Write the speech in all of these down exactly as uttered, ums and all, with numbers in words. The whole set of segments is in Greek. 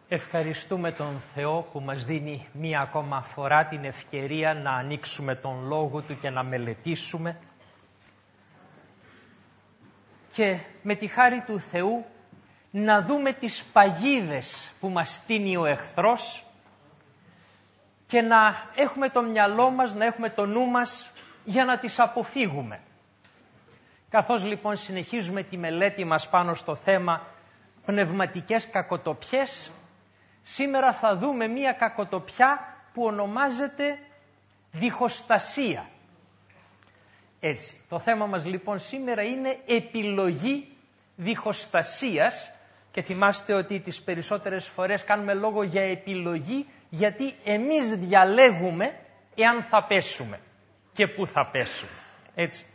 Ευχαριστούμε τον Θεό που μας δίνει μία ακόμα φορά την ευκαιρία να ανοίξουμε τον Λόγο Του και να μελετήσουμε και με τη χάρη του Θεού να δούμε τις παγίδες που μας στείνει ο εχθρός και να έχουμε το μυαλό μας, να έχουμε το νου μας για να τις αποφύγουμε. Καθώς λοιπόν συνεχίζουμε τη μελέτη μας πάνω στο θέμα πνευματικές κακοτοπιές, σήμερα θα δούμε μία κακοτοπιά που ονομάζεται διχοστασία. Έτσι, το θέμα μας λοιπόν σήμερα είναι επιλογή διχοστασίας και θυμάστε ότι τις περισσότερες φορές κάνουμε λόγο για επιλογή γιατί εμείς διαλέγουμε εάν θα πέσουμε και πού θα πέσουμε. Έτσι.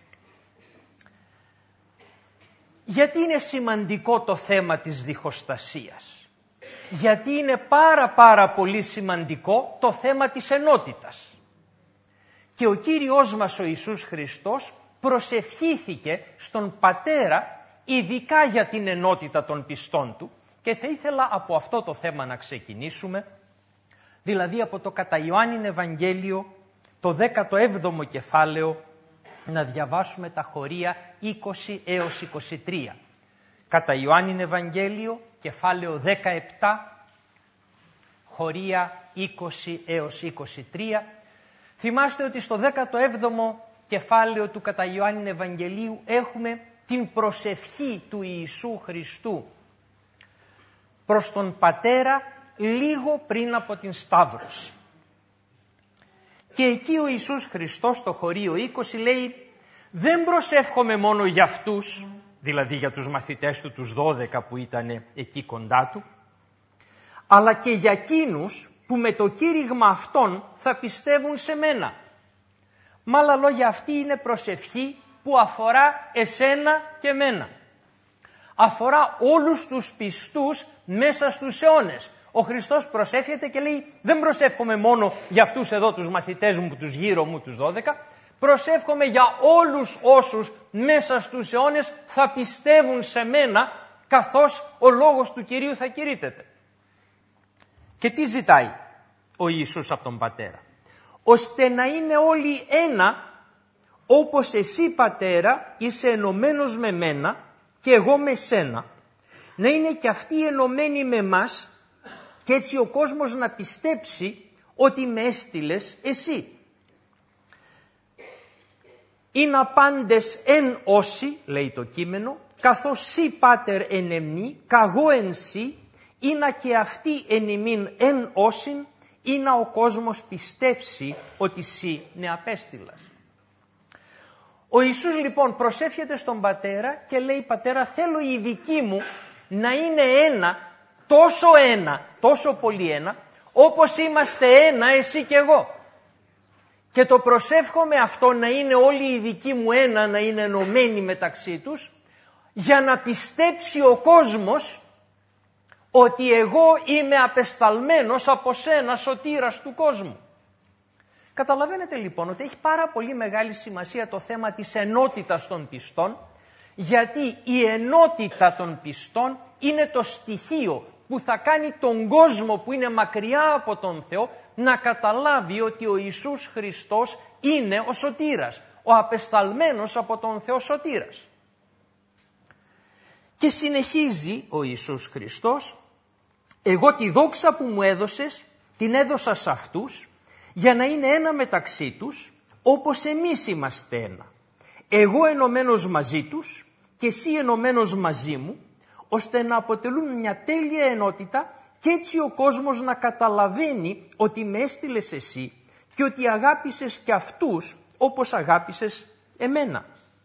Γιατί είναι σημαντικό το θέμα της διχοστασίας? Γιατί είναι πάρα πάρα πολύ σημαντικό το θέμα της ενότητας. Και ο Κύριος μας ο Ιησούς Χριστός προσευχήθηκε στον Πατέρα ειδικά για την ενότητα των πιστών Του και θα ήθελα από αυτό το θέμα να ξεκινήσουμε, δηλαδή από το κατά Ιωάννην Ευαγγέλιο, το δέκατο έβδομο κεφάλαιο, να διαβάσουμε τα χωρία είκοσι έως είκοσι τρία. Κατά Ιωάννην Ευαγγέλιο, κεφάλαιο δεκαεπτά, χωρία είκοσι έως είκοσι τρία. Θυμάστε ότι στο δέκατο έβδομο κεφάλαιο του κατά Ιωάννην Ευαγγελίου έχουμε την προσευχή του Ιησού Χριστού προς τον Πατέρα λίγο πριν από την Σταύρωση. Και εκεί ο Ιησούς Χριστός στο χωρίο είκοσι λέει «Δεν προσεύχομαι μόνο για αυτούς», δηλαδή για τους μαθητές του, τους δώδεκα που ήταν εκεί κοντά του, «αλλά και για εκείνους που με το κήρυγμα αυτών θα πιστεύουν σε μένα». Με άλλα λόγια, αυτή είναι προσευχή που αφορά εσένα και μένα. Αφορά όλους τους πιστούς μέσα στους αιώνες. Ο Χριστός προσεύχεται και λέει δεν προσεύχομαι μόνο για αυτούς εδώ τους μαθητές μου, τους γύρω μου, τους δώδεκα, προσεύχομαι για όλους όσους μέσα στους αιώνες θα πιστεύουν σε μένα καθώς ο λόγος του Κυρίου θα κηρύττεται. Και τι ζητάει ο Ιησούς από τον Πατέρα? Ώστε να είναι όλοι ένα, όπως εσύ Πατέρα είσαι ενωμένος με μένα και εγώ με σένα, να είναι και αυτοί ενωμένοι με μας και έτσι ο κόσμος να πιστέψει ότι με έστειλες εσύ. Είναι απάντες εν όσοι, λέει το κείμενο, καθώς σύ Πάτερ εν εμνή, καγώ εν σύ, είναι και αυτοί εν ημίν εν όσην, είναι ο κόσμος πιστεύσει ότι σύ με απέστειλας. Ο Ιησούς λοιπόν προσεύχεται στον Πατέρα και λέει Πατέρα θέλω οι δικοί μου να είναι ένα, τόσο ένα, τόσο πολύ ένα, όπως είμαστε ένα εσύ και εγώ. Και το προσεύχομαι αυτό να είναι όλοι οι δικοί μου ένα, να είναι ενωμένοι μεταξύ τους, για να πιστέψει ο κόσμος ότι εγώ είμαι απεσταλμένος από σένα σωτήρας του κόσμου. Καταλαβαίνετε λοιπόν ότι έχει πάρα πολύ μεγάλη σημασία το θέμα της ενότητας των πιστών, γιατί η ενότητα των πιστών είναι το στοιχείο που θα κάνει τον κόσμο που είναι μακριά από τον Θεό να καταλάβει ότι ο Ιησούς Χριστός είναι ο σωτήρας, ο απεσταλμένος από τον Θεό σωτήρας. Και συνεχίζει ο Ιησούς Χριστός, εγώ τη δόξα που μου έδωσες την έδωσα σε αυτούς για να είναι ένα μεταξύ τους όπως εμείς είμαστε ένα. Εγώ ενωμένος μαζί τους και εσύ ενωμένος μαζί μου, ώστε να αποτελούν μια τέλεια ενότητα και έτσι ο κόσμος να καταλαβαίνει ότι με έστειλες εσύ και ότι αγάπησες και αυτούς όπως αγάπησες εμένα.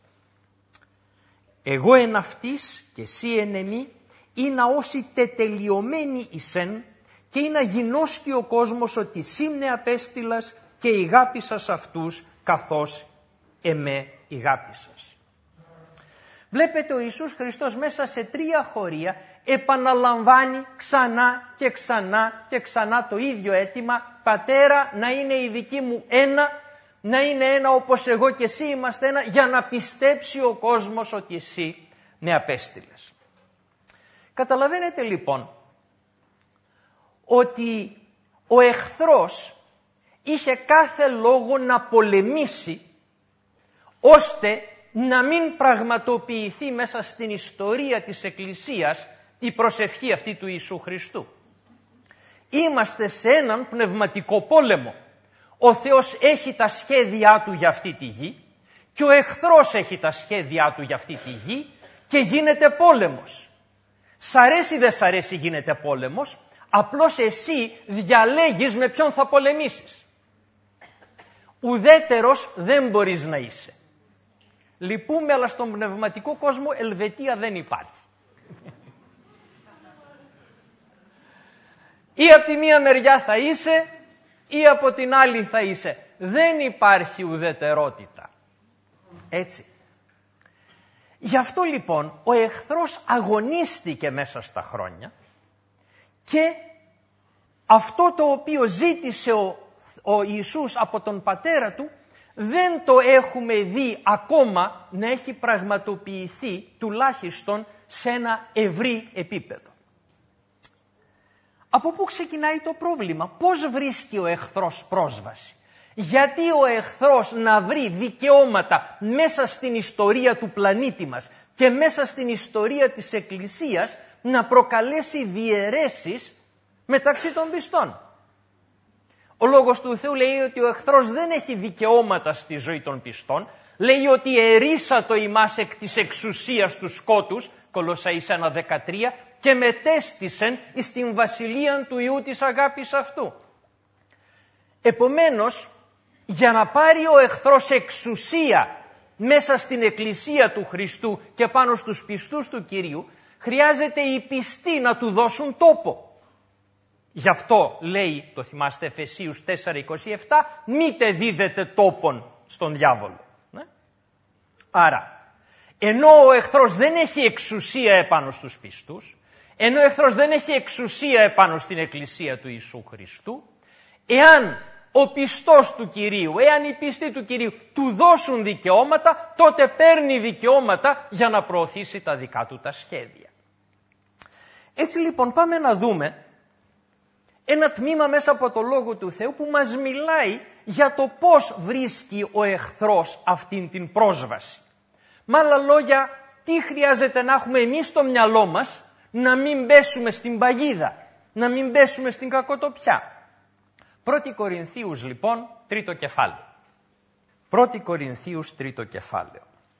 Εγώ εν αυτής και εσύ εν εμεί, είναι όσοι τετελειωμένοι εισεν και είναι αγινώσκει ο κόσμος ότι σύ με απέστειλας και ηγάπησας αυτούς καθώς εμέ ηγάπησας. Βλέπετε ο Ιησούς Χριστός μέσα σε τρία χωρία επαναλαμβάνει ξανά και ξανά και ξανά το ίδιο αίτημα, Πατέρα να είναι οι δικοί μου ένα, να είναι ένα όπως εγώ και εσύ είμαστε ένα, για να πιστέψει ο κόσμος ότι εσύ με απέστειλες. Καταλαβαίνετε λοιπόν ότι ο εχθρός είχε κάθε λόγο να πολεμήσει ώστε να μην πραγματοποιηθεί μέσα στην ιστορία της Εκκλησίας η προσευχή αυτή του Ιησού Χριστού. Είμαστε σε έναν πνευματικό πόλεμο. Ο Θεός έχει τα σχέδιά Του για αυτή τη γη και ο εχθρός έχει τα σχέδιά Του για αυτή τη γη και γίνεται πόλεμος. Σ' αρέσει δεν σ' αρέσει γίνεται πόλεμος, απλώς εσύ διαλέγεις με ποιον θα πολεμήσεις. Ουδέτερος δεν μπορείς να είσαι. Λυπούμε, αλλά στον πνευματικό κόσμο Ελβετία δεν υπάρχει. Ή από τη μία μεριά θα είσαι ή από την άλλη θα είσαι. Δεν υπάρχει ουδετερότητα. Έτσι. Γι' αυτό λοιπόν ο εχθρός αγωνίστηκε μέσα στα χρόνια και αυτό το οποίο ζήτησε ο, ο Ιησούς από τον Πατέρα Του δεν το έχουμε δει ακόμα να έχει πραγματοποιηθεί τουλάχιστον σε ένα ευρύ επίπεδο. Από πού ξεκινάει το πρόβλημα, πώς βρίσκει ο εχθρός πρόσβαση, γιατί ο εχθρός να βρει δικαιώματα μέσα στην ιστορία του πλανήτη μας και μέσα στην ιστορία της Εκκλησίας να προκαλέσει διαιρέσεις μεταξύ των πιστών. Ο Λόγος του Θεού λέει ότι ο εχθρός δεν έχει δικαιώματα στη ζωή των πιστών, λέει ότι ερίσατο ημάς εκ της εξουσίας του σκότους, Κολοσσαείς ένα δεκατρία, και μετέστησεν εις την βασιλεία του Υιού της αγάπης αυτού. Επομένως, για να πάρει ο εχθρός εξουσία μέσα στην Εκκλησία του Χριστού και πάνω στους πιστούς του Κυρίου, χρειάζεται οι πιστοί να του δώσουν τόπο. Γι' αυτό λέει, το θυμάστε Εφεσίους τέσσερα είκοσι επτά, μήτε δίδετε τόπον στον διάβολο. Ναι? Άρα, ενώ ο εχθρός δεν έχει εξουσία επάνω στους πιστούς, ενώ ο εχθρός δεν έχει εξουσία επάνω στην Εκκλησία του Ιησού Χριστού, εάν ο πιστός του Κυρίου, εάν οι πιστοί του Κυρίου του δώσουν δικαιώματα, τότε παίρνει δικαιώματα για να προωθήσει τα δικά του τα σχέδια. Έτσι λοιπόν πάμε να δούμε ένα τμήμα μέσα από το Λόγο του Θεού που μας μιλάει για το πώς βρίσκει ο εχθρός αυτήν την πρόσβαση. Με άλλα λόγια, τι χρειάζεται να έχουμε εμείς στο μυαλό μας να μην πέσουμε στην παγίδα, να μην πέσουμε στην κακοτοπιά. Πρώτη Κορινθίους λοιπόν, τρίτο κεφάλαιο. Πρώτη Κορινθίους, τρίτο κεφάλαιο.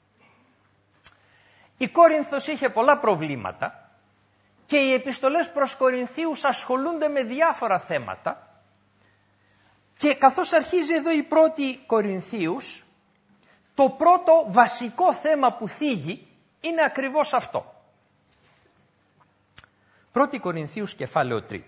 Η Κόρινθος είχε πολλά προβλήματα και οι επιστολές προς Κορινθίους ασχολούνται με διάφορα θέματα και καθώς αρχίζει εδώ η πρώτη Κορινθίους, το πρώτο βασικό θέμα που θίγει είναι ακριβώς αυτό. Πρώτη Κορινθίους κεφάλαιο τρίτο.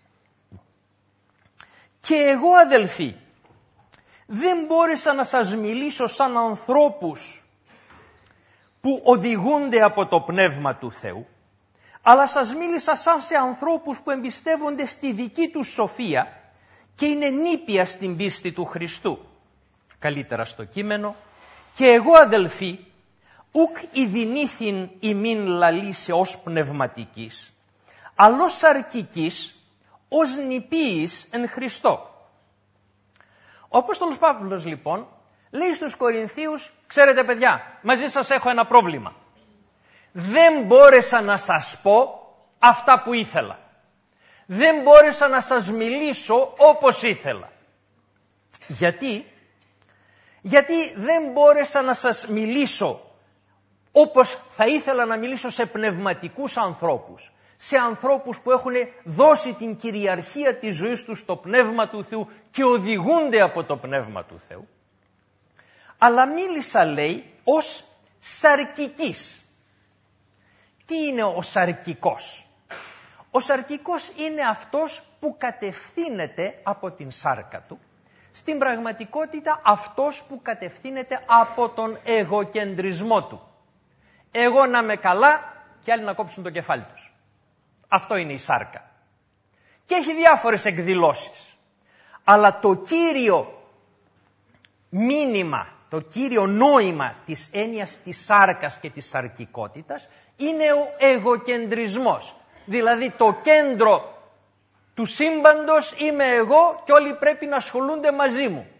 Και εγώ αδελφοί, δεν μπόρεσα να σας μιλήσω σαν ανθρώπους που οδηγούνται από το Πνεύμα του Θεού, αλλά σας μίλησα σαν σε ανθρώπους που εμπιστεύονται στη δική τους σοφία και είναι νήπια στην πίστη του Χριστού. Καλύτερα στο κείμενο, και εγώ αδελφοί, ουκ ειδηνήθην ημίν λαλήσε ως πνευματικής, αλλώς σαρκικής, ως νηπίης εν Χριστώ. Ο Απόστολος Παύλος λοιπόν λέει στους Κορινθίους, ξέρετε παιδιά, μαζί σας έχω ένα πρόβλημα. Δεν μπόρεσα να σας πω αυτά που ήθελα. Δεν μπόρεσα να σας μιλήσω όπως ήθελα. Γιατί? Γιατί δεν μπόρεσα να σας μιλήσω όπως θα ήθελα να μιλήσω σε πνευματικούς ανθρώπους. Σε ανθρώπους που έχουν δώσει την κυριαρχία της ζωής τους στο Πνεύμα του Θεού και οδηγούνται από το Πνεύμα του Θεού. Αλλά μίλησα, λέει, ως σαρκικής. Τι είναι ο σαρκικός? Ο σαρκικός είναι αυτός που κατευθύνεται από την σάρκα του. Στην πραγματικότητα αυτός που κατευθύνεται από τον εγωκεντρισμό του. Εγώ να είμαι καλά και άλλοι να κόψουν το κεφάλι τους. Αυτό είναι η σάρκα. Και έχει διάφορες εκδηλώσεις. Αλλά το κύριο μήνυμα, το κύριο νόημα της έννοιας της σάρκας και της σαρκικότητας είναι ο εγωκεντρισμός. Δηλαδή το κέντρο του σύμπαντος είμαι εγώ και όλοι πρέπει να ασχολούνται μαζί μου.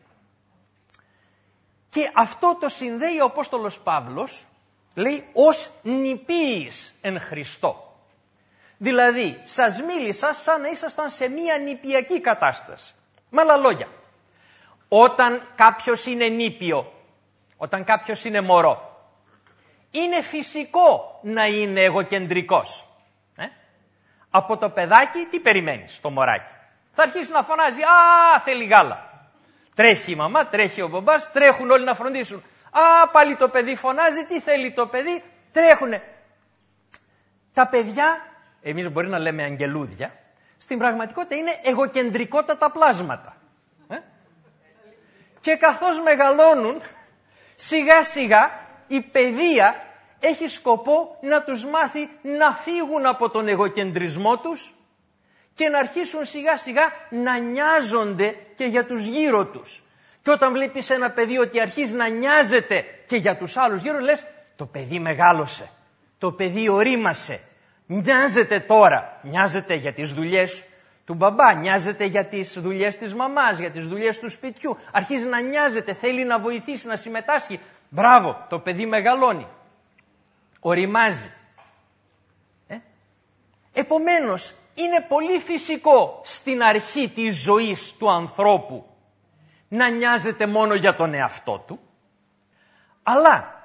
Και αυτό το συνδέει ο Απόστολος Παύλος, λέει, ως νηπίης εν Χριστώ. Δηλαδή, σας μίλησα σαν να ήσασταν σε μία νηπιακή κατάσταση. Με άλλα λόγια, όταν κάποιος είναι νήπιο, όταν κάποιος είναι μωρό, είναι φυσικό να είναι εγωκεντρικός. Ε? Από το παιδάκι τι περιμένεις, το μωράκι? Θα αρχίσει να φωνάζει, α, θέλει γάλα. Τρέχει η μαμά, τρέχει ο μπαμπάς, τρέχουν όλοι να φροντίσουν. Α, πάλι το παιδί φωνάζει, τι θέλει το παιδί, τρέχουνε. Τα παιδιά, εμείς μπορεί να λέμε αγγελούδια, στην πραγματικότητα είναι εγωκεντρικότατα πλάσματα. Ε? Και καθώς μεγαλώνουν, σιγά σιγά η παιδεία έχει σκοπό να τους μάθει να φύγουν από τον εγωκεντρισμό τους και να αρχίσουν σιγά σιγά να νοιάζονται και για τους γύρω τους. Και όταν βλέπεις ένα παιδί ότι αρχίζει να νοιάζεται και για τους άλλους γύρω, λες, το παιδί μεγάλωσε, το παιδί ορίμασε, νοιάζεται τώρα, νοιάζεται για τις δουλειές του μπαμπά, νοιάζεται για τις δουλειές της μαμάς, για τις δουλειές του σπιτιού, αρχίζει να νοιάζεται, θέλει να βοηθήσει, να συμμετάσχει. Μπράβο, το παιδί μεγαλώνει, οριμάζει. Ε? Επομένως, είναι πολύ φυσικό στην αρχή της ζωής του ανθρώπου να νοιάζεται μόνο για τον εαυτό του, αλλά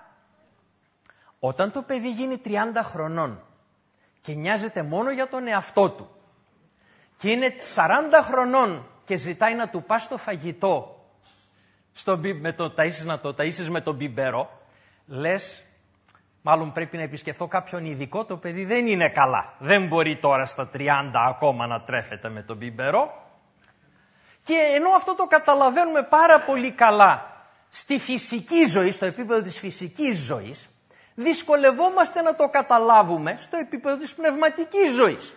όταν το παιδί γίνει τριάντα χρονών και νοιάζεται μόνο για τον εαυτό του και είναι σαράντα χρονών και ζητάει να του πας το φαγητό στο, με το ταΐσεις, να το ταΐσεις με τον μπιμπερό, λες, μάλλον πρέπει να επισκεφθώ κάποιον ειδικό, το παιδί δεν είναι καλά. Δεν μπορεί τώρα στα τριάντα ακόμα να τρέφεται με τον μπιμπερό. Και ενώ αυτό το καταλαβαίνουμε πάρα πολύ καλά στη φυσική ζωή, στο επίπεδο της φυσικής ζωής, δυσκολευόμαστε να το καταλάβουμε στο επίπεδο της πνευματικής ζωής.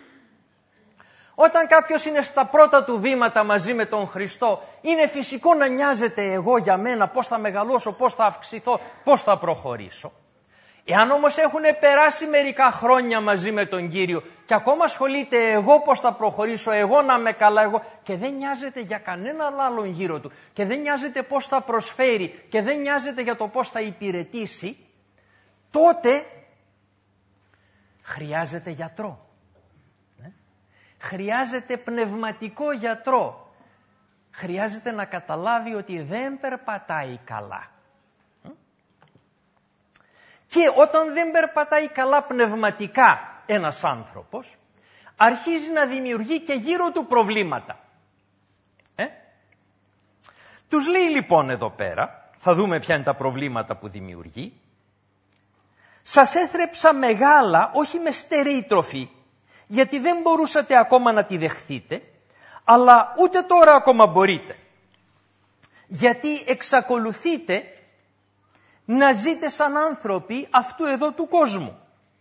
Όταν κάποιος είναι στα πρώτα του βήματα μαζί με τον Χριστό, είναι φυσικό να νοιάζεται εγώ για μένα, πώς θα μεγαλώσω, πώς θα αυξηθώ, πώς θα προχωρήσω. Εάν όμως έχουν περάσει μερικά χρόνια μαζί με τον Κύριο και ακόμα ασχολείται εγώ πώς θα προχωρήσω, εγώ να είμαι καλά, εγώ, και δεν νοιάζεται για κανέναν άλλον γύρω του και δεν νοιάζεται πώς θα προσφέρει και δεν νοιάζεται για το πώς θα υπηρετήσει, τότε χρειάζεται γιατρό. Ε? Χρειάζεται πνευματικό γιατρό. Χρειάζεται να καταλάβει ότι δεν περπατάει καλά. Και όταν δεν περπατάει καλά πνευματικά ένας άνθρωπος, αρχίζει να δημιουργεί και γύρω του προβλήματα. Ε? Τους λέει λοιπόν εδώ πέρα, θα δούμε ποια είναι τα προβλήματα που δημιουργεί. Σας έθρεψα μεγάλα, όχι με στερεή τροφή, γιατί δεν μπορούσατε ακόμα να τη δεχθείτε, αλλά ούτε τώρα ακόμα μπορείτε. Γιατί εξακολουθείτε να ζείτε σαν άνθρωποι αυτού εδώ του κόσμου.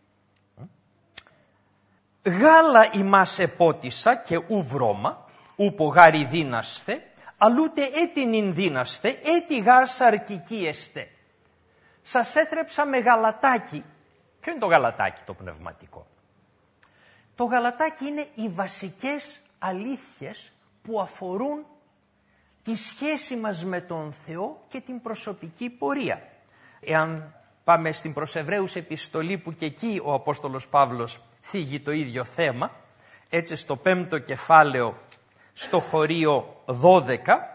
Γάλα ημάς επότισα και ου βρώμα, ούπο γάρι δύναστε, αλλούτε έτινην δύναστε, έτι γάρ σαρκική εστέ. Σας έθρεψα με γαλατάκι. Ποιο είναι το γαλατάκι το πνευματικό? Το γαλατάκι είναι οι βασικές αλήθειες που αφορούν τη σχέση μας με τον Θεό και την προσωπική πορεία. Εάν πάμε στην προς Εβραίους επιστολή, που και εκεί ο Απόστολος Παύλος θίγει το ίδιο θέμα, έτσι στο πέμπτο κεφάλαιο, στο χωρίο δώδεκα,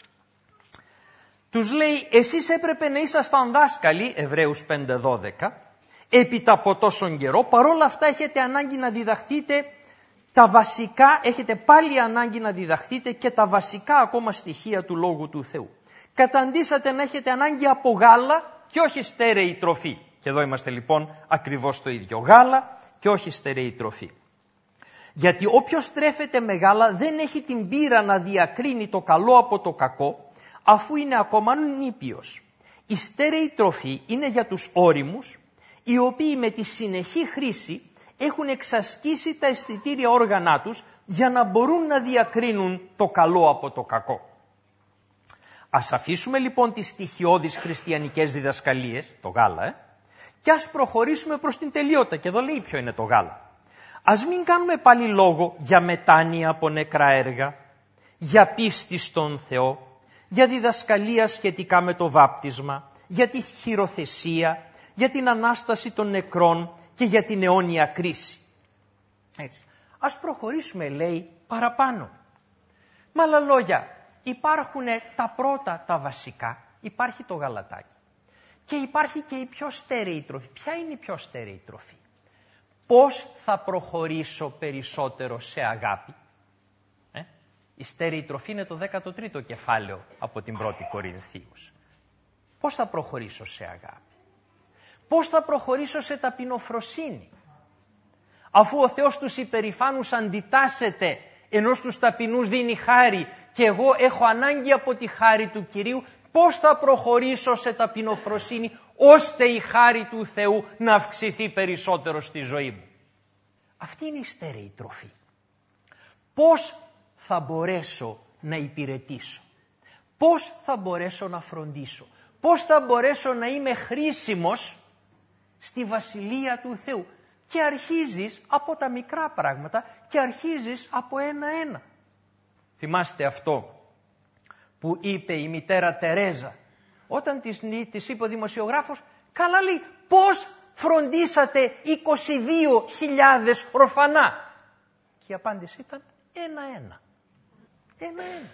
τους λέει, εσείς έπρεπε να ήσασταν δάσκαλοι, Εβραίους πέντε δώδεκα, έπειτα από τόσον καιρό, παρόλα αυτά έχετε ανάγκη να διδαχθείτε τα βασικά, έχετε πάλι ανάγκη να διδαχθείτε και τα βασικά ακόμα στοιχεία του Λόγου του Θεού. Καταντήσατε να έχετε ανάγκη από γάλα και όχι στέρεη τροφή. Και εδώ είμαστε λοιπόν ακριβώς το ίδιο. Γάλα και όχι στερεή τροφή. Γιατί όποιος τρέφεται με γάλα δεν έχει την πείρα να διακρίνει το καλό από το κακό, αφού είναι ακόμα νήπιος. Η στέρεη τροφή είναι για τους ώριμους, οι οποίοι με τη συνεχή χρήση έχουν εξασκήσει τα αισθητήρια όργανά τους για να μπορούν να διακρίνουν το καλό από το κακό. Ας αφήσουμε λοιπόν τις στοιχειώδεις χριστιανικές διδασκαλίες, το γάλα, ε, και ας προχωρήσουμε προς την τελειότητα. Και εδώ λέει ποιο είναι το γάλα. ας μην κάνουμε πάλι λόγο για μετάνοια από νεκρά έργα, για πίστη στον Θεό, για διδασκαλία σχετικά με το βάπτισμα, για τη χειροθεσία, για την Ανάσταση των νεκρών και για την αιώνια κρίση. Έτσι. Ας προχωρήσουμε, λέει, παραπάνω. Με άλλα λόγια, υπάρχουν τα πρώτα, τα βασικά, υπάρχει το γαλατάκι και υπάρχει και η πιο στέρεη τροφή. Ποια είναι η πιο στέρεη τροφή? Πώς θα προχωρήσω περισσότερο σε αγάπη? Ε? Η στέρεη τροφή είναι το δέκατο τρίτο κεφάλαιο από την πρώτη Κορινθίους. Πώς θα προχωρήσω σε αγάπη? Πώς θα προχωρήσω σε ταπεινοφροσύνη? Αφού ο Θεός τους υπερηφάνους αντιτάσσεται, ενώ στους ταπεινούς δίνει χάρη και εγώ έχω ανάγκη από τη χάρη του Κυρίου, πώς θα προχωρήσω σε ταπεινοφροσύνη ώστε η χάρη του Θεού να αυξηθεί περισσότερο στη ζωή μου? Αυτή είναι η στέρεη τροφή. Πώς θα μπορέσω να υπηρετήσω? Πώς θα μπορέσω να φροντίσω? Πώς θα μπορέσω να είμαι χρήσιμος στη Βασιλεία του Θεού? Και αρχίζεις από τα μικρά πράγματα και αρχίζεις από ένα-ένα. Θυμάστε αυτό που είπε η μητέρα Τερέζα όταν της, της είπε ο δημοσιογράφος, καλά λέει, πώς φροντίσατε είκοσι δύο χιλιάδες ορφανά? Και η απάντηση ήταν ένα-ένα. Ένα-ένα.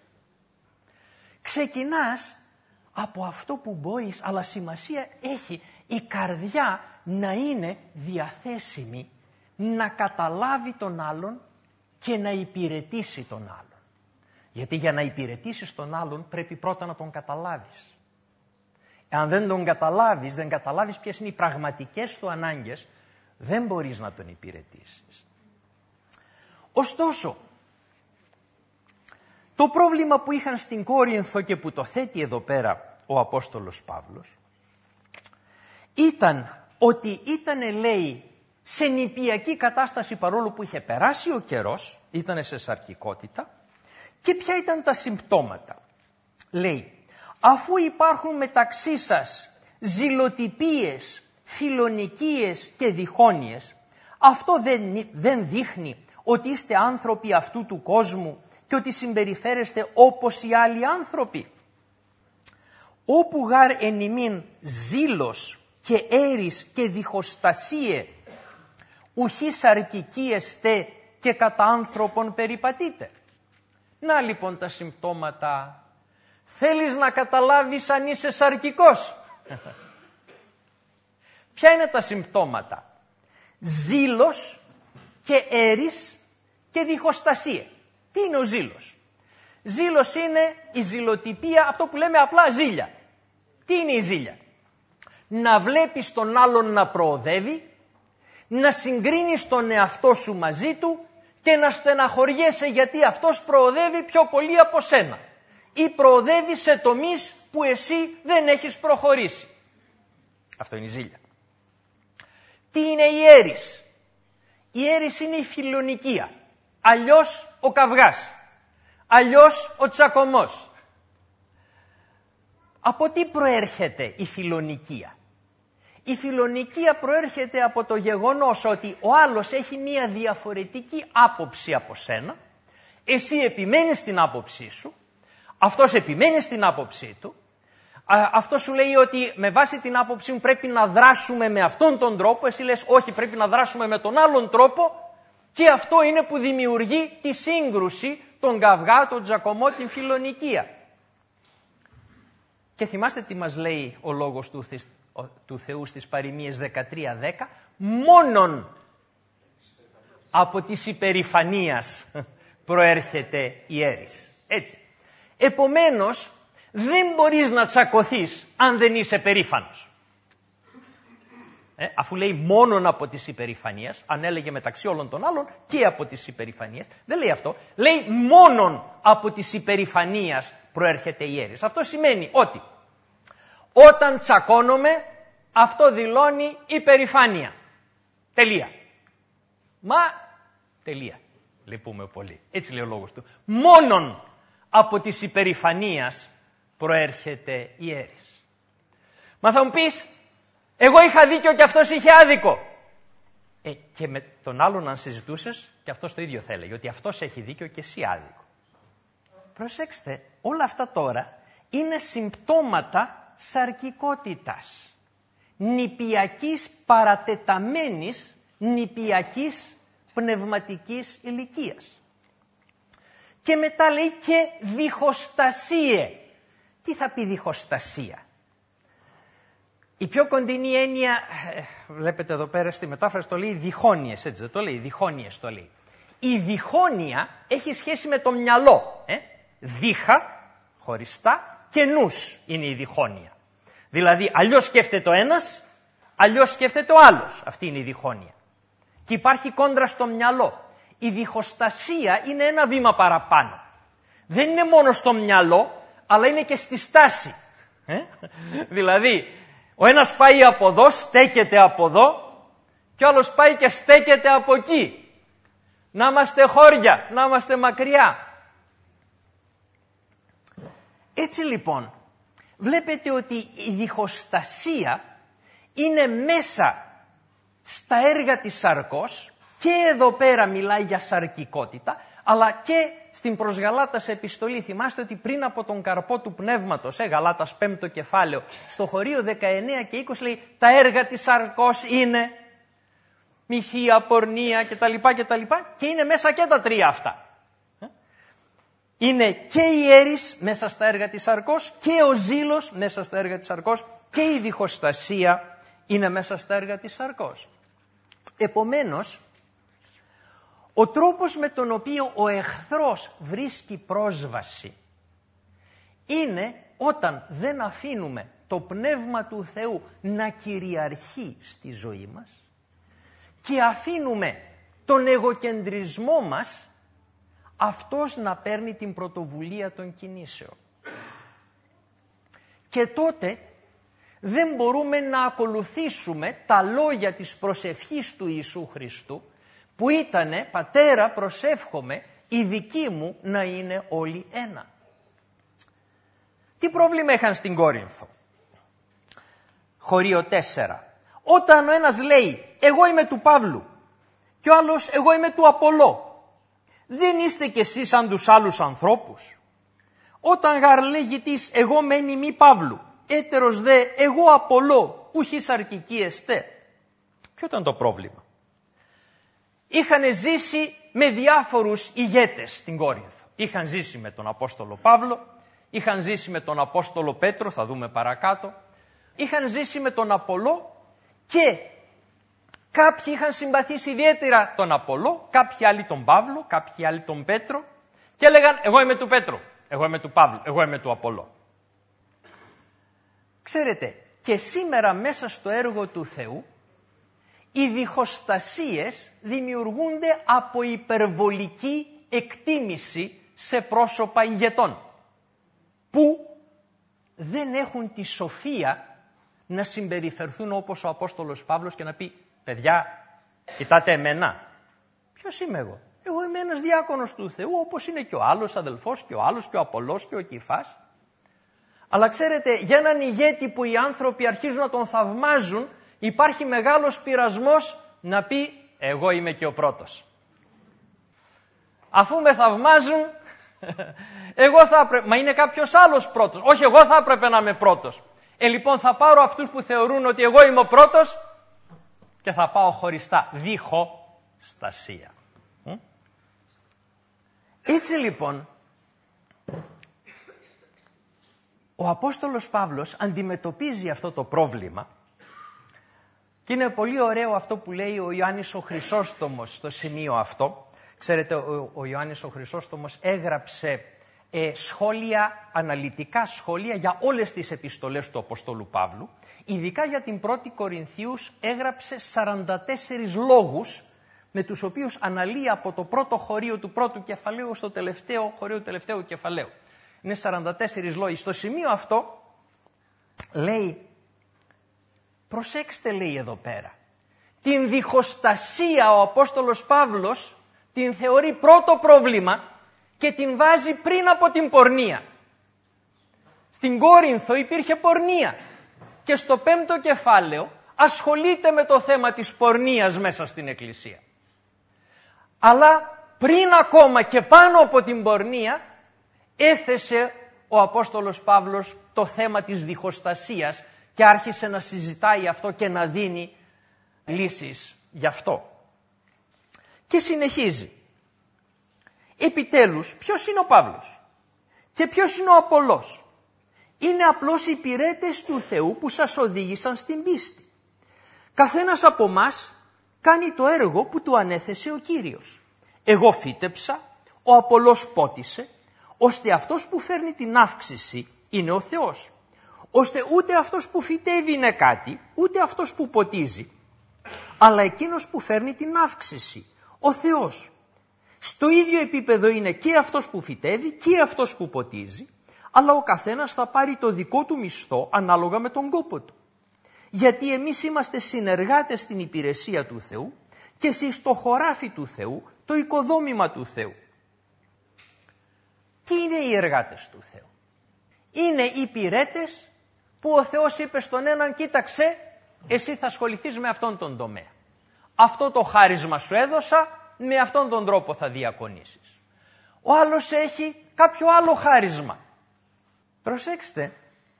Ξεκινάς από αυτό που μπορείς, αλλά σημασία έχει η καρδιά να είναι διαθέσιμη να καταλάβει τον άλλον και να υπηρετήσει τον άλλον. Γιατί για να υπηρετήσεις τον άλλον πρέπει πρώτα να τον καταλάβεις. Αν δεν τον καταλάβεις, δεν καταλάβεις ποιες είναι οι πραγματικές του ανάγκες, δεν μπορείς να τον υπηρετήσεις. Ωστόσο, το πρόβλημα που είχαν στην Κόρινθο και που το θέτει εδώ πέρα ο Απόστολος Παύλος ήταν ότι ήταν, λέει, σε νηπιακή κατάσταση παρόλο που είχε περάσει ο καιρός, ήταν σε σαρκικότητα. Και ποια ήταν τα συμπτώματα? Λέει, αφού υπάρχουν μεταξύ σας ζηλοτυπίες, φιλονικίες και διχόνοιες, αυτό δεν, δεν δείχνει ότι είστε άνθρωποι αυτού του κόσμου και ότι συμπεριφέρεστε όπως οι άλλοι άνθρωποι? Όπου γάρ εν ημίν ζήλος και έρης και διχοστασίε, ουχή σαρκικοί εστέ και κατά άνθρωπον περιπατείτε. Να λοιπόν τα συμπτώματα. Θέλεις να καταλάβεις αν είσαι σαρκικός? Ποια είναι τα συμπτώματα? Ζήλος και έρης και διχοστασία. Τι είναι ο ζήλος? Ζήλος είναι η ζηλοτυπία, αυτό που λέμε απλά ζήλια. Τι είναι η ζήλια? Να βλέπεις τον άλλον να προοδεύει, να συγκρίνεις τον εαυτό σου μαζί του και να στεναχωριέσαι γιατί αυτός προοδεύει πιο πολύ από σένα ή προοδεύει σε τομείς που εσύ δεν έχεις προχωρήσει. Αυτό είναι η ζήλια. Τι είναι η έρης? Η έρης είναι η φιλονικία, αλλιώς ο καυγάς, αλλιώς ο τσακωμός. Από τι προέρχεται η φιλονικία? Η φιλονικία προέρχεται από το γεγονός ότι ο άλλος έχει μία διαφορετική άποψη από σένα, εσύ επιμένεις στην άποψή σου, αυτός επιμένει στην άποψή του, αυτό σου λέει ότι με βάση την άποψή μου πρέπει να δράσουμε με αυτόν τον τρόπο, εσύ λες όχι, πρέπει να δράσουμε με τον άλλον τρόπο, και αυτό είναι που δημιουργεί τη σύγκρουση, τον καυγά, τον τζακωμό, την φιλονικία. Και θυμάστε τι μας λέει ο λόγος του, του Θεού στις Παροιμίες δεκατρία δέκα, μόνον από της υπερηφανίας προέρχεται η έρης. Έτσι. Επομένως, δεν μπορείς να τσακωθείς αν δεν είσαι περήφανος. Ε, αφού λέει μόνον από της υπερηφανίας, αν έλεγε μεταξύ όλων των άλλων και από της υπερηφανίας, δεν λέει αυτό. Λέει μόνον από της υπερηφανίας προέρχεται η έρης. Αυτό σημαίνει ότι όταν τσακώνομαι, αυτό δηλώνει υπερηφάνεια. Τελεία. Μα, τελεία. Λυπούμε πολύ. Έτσι λέει ο λόγος του. Μόνον από της υπερηφανίας προέρχεται η έρης. Μα θα μου πεις, εγώ είχα δίκιο και αυτός είχε άδικο. Ε, και με τον άλλον αν συζητούσες, και αυτός το ίδιο θέλει, ότι αυτός έχει δίκιο και εσύ άδικο. Προσέξτε, όλα αυτά τώρα είναι συμπτώματα σαρκικότητας, νηπιακής παρατεταμένης, νηπιακής πνευματικής ηλικίας. Και μετά λέει και διχοστασίε. Τι θα πει διχοστασία? Η πιο κοντινή έννοια, βλέπετε εδώ πέρα στη μετάφραση το λέει διχόνιες, έτσι δεν το λέει, διχόνιες το λέει. Η διχόνοια έχει σχέση με το μυαλό. Ε? Δίχα, χωριστά, και νους είναι η διχόνοια. Δηλαδή αλλιώς σκέφτεται ο ένας, αλλιώς σκέφτεται ο άλλος. Αυτή είναι η διχόνοια. Και υπάρχει κόντρα στο μυαλό. Η διχοστασία είναι ένα βήμα παραπάνω. Δεν είναι μόνο στο μυαλό, αλλά είναι και στη στάση. Ε? Δηλαδή, ο ένας πάει από εδώ, στέκεται από εδώ, και ο άλλος πάει και στέκεται από εκεί. Να είμαστε χώρια, να είμαστε μακριά. Έτσι λοιπόν, βλέπετε ότι η διχοστασία είναι μέσα στα έργα της σαρκός, και εδώ πέρα μιλάει για σαρκικότητα, αλλά και στην προς Γαλάτας επιστολή. Θυμάστε ότι πριν από τον καρπό του πνεύματος, ε, Γαλάτας πέμπτο κεφάλαιο, στο χωρίο δεκαεννέα και είκοσι λέει τα έργα της σαρκός είναι μοιχεία, πορνεία κτλ. κτλ. Και είναι μέσα και τα τρία αυτά. Είναι και η έρης μέσα στα έργα της σαρκός, και ο ζήλος μέσα στα έργα της σαρκός, και η διχοστασία είναι μέσα στα έργα της σαρκός. Επομένως, ο τρόπος με τον οποίο ο εχθρός βρίσκει πρόσβαση είναι όταν δεν αφήνουμε το Πνεύμα του Θεού να κυριαρχεί στη ζωή μας και αφήνουμε τον εγωκεντρισμό μας αυτός να παίρνει την πρωτοβουλία των κινήσεων. Και τότε δεν μπορούμε να ακολουθήσουμε τα λόγια της προσευχής του Ιησού Χριστού, που ήτανε «Πατέρα, προσεύχομαι, οι δικοί μου να είναι όλοι ένα». Τι πρόβλημα είχαν στην Κόρινθο? Χωρίο τέσσερα. Όταν ο ένας λέει «Εγώ είμαι του Παύλου» και ο άλλος «Εγώ είμαι του Απολώ», δεν είστε κι εσείς σαν τους άλλους ανθρώπους? Όταν γαρ λέγει της «Εγώ μένει μη Παύλου», έτερος δε «Εγώ Απολώ, ούχι σαρκική εστέ». Ποιο ήταν το πρόβλημα? Είχαν ζήσει με διάφορους ηγέτες στην Κόρινθο. Είχαν ζήσει με τον Απόστολο Παύλο, είχαν ζήσει με τον Απόστολο Πέτρο, θα δούμε παρακάτω, είχαν ζήσει με τον Απολώ, και κάποιοι είχαν συμπαθήσει ιδιαίτερα τον Απολώ, κάποιοι άλλοι τον Παύλο, κάποιοι άλλοι τον Πέτρο, και έλεγαν «Εγώ είμαι του Πέτρου, εγώ είμαι του Παύλου, εγώ είμαι του Απολώ». Ξέρετε, και σήμερα μέσα στο έργο του Θεού οι διχοστασίες δημιουργούνται από υπερβολική εκτίμηση σε πρόσωπα ηγετών, που δεν έχουν τη σοφία να συμπεριφερθούν όπως ο Απόστολος Παύλος και να πει «Παιδιά, κοιτάτε εμένα. Ποιος είμαι εγώ? Εγώ είμαι ένας διάκονος του Θεού, όπως είναι και ο άλλος αδελφός και ο άλλος και ο Απολός και ο Κηφάς». Αλλά ξέρετε, για έναν ηγέτη που οι άνθρωποι αρχίζουν να τον θαυμάζουν, υπάρχει μεγάλος πειρασμός να πει «Εγώ είμαι και ο πρώτος». Αφού με θαυμάζουν, εγώ θα έπρεπε, μα είναι κάποιος άλλος πρώτος. Όχι, εγώ θα έπρεπε να είμαι πρώτος. Ε, λοιπόν, θα πάρω αυτούς που θεωρούν ότι εγώ είμαι ο πρώτος και θα πάω χωριστά. Διχοστασία. Έτσι λοιπόν, ο Απόστολος Παύλος αντιμετωπίζει αυτό το πρόβλημα, και είναι πολύ ωραίο αυτό που λέει ο Ιωάννης ο Χρυσόστομος στο σημείο αυτό. Ξέρετε, ο, ο Ιωάννης ο Χρυσόστομος έγραψε ε, σχόλια, αναλυτικά σχόλια για όλες τις επιστολές του Αποστόλου Παύλου. Ειδικά για την πρώτη Κορινθίους έγραψε σαράντα τέσσερις λόγους, με τους οποίους αναλύει από το πρώτο χωρίο του πρώτου κεφαλαίου στο τελευταίο χωρίο του τελευταίου κεφαλαίου. Είναι σαράντα τέσσερις λόγοι. Στο σημείο αυτό λέει, προσέξτε, λέει εδώ πέρα, την διχοστασία ο Απόστολος Παύλος την θεωρεί πρώτο πρόβλημα και την βάζει πριν από την πορνεία. Στην Κόρινθο υπήρχε πορνεία και στο πέμπτο κεφάλαιο ασχολείται με το θέμα της πορνείας μέσα στην Εκκλησία. Αλλά πριν ακόμα και πάνω από την πορνεία έθεσε ο Απόστολος Παύλος το θέμα της διχοστασίας και άρχισε να συζητάει αυτό και να δίνει λύσεις γι' αυτό. Και συνεχίζει. Επιτέλους, ποιος είναι ο Παύλος και ποιος είναι ο Απολλώς? Είναι απλώς οι υπηρέτες του Θεού που σας οδήγησαν στην πίστη. Καθένας από μας κάνει το έργο που του ανέθεσε ο Κύριος. Εγώ φύτεψα, ο Απολλώς πότισε, ώστε αυτός που φέρνει την αύξηση είναι ο Θεός. Ώστε ούτε αυτός που φυτεύει είναι κάτι, ούτε αυτός που ποτίζει, αλλά εκείνος που φέρνει την αύξηση, ο Θεός. Στο ίδιο επίπεδο είναι και αυτός που φυτεύει και αυτός που ποτίζει, αλλά ο καθένας θα πάρει το δικό του μισθό ανάλογα με τον κόπο του. Γιατί εμείς είμαστε συνεργάτες στην υπηρεσία του Θεού και εσείς το χωράφι του Θεού, το οικοδόμημα του Θεού. Τι είναι οι εργάτες του Θεού? Είναι οι υπηρέτες που ο Θεός είπε στον έναν, κοίταξε, εσύ θα ασχοληθείς με αυτόν τον τομέα. Αυτό το χάρισμα σου έδωσα, με αυτόν τον τρόπο θα διακονήσεις. Ο άλλος έχει κάποιο άλλο χάρισμα. Προσέξτε,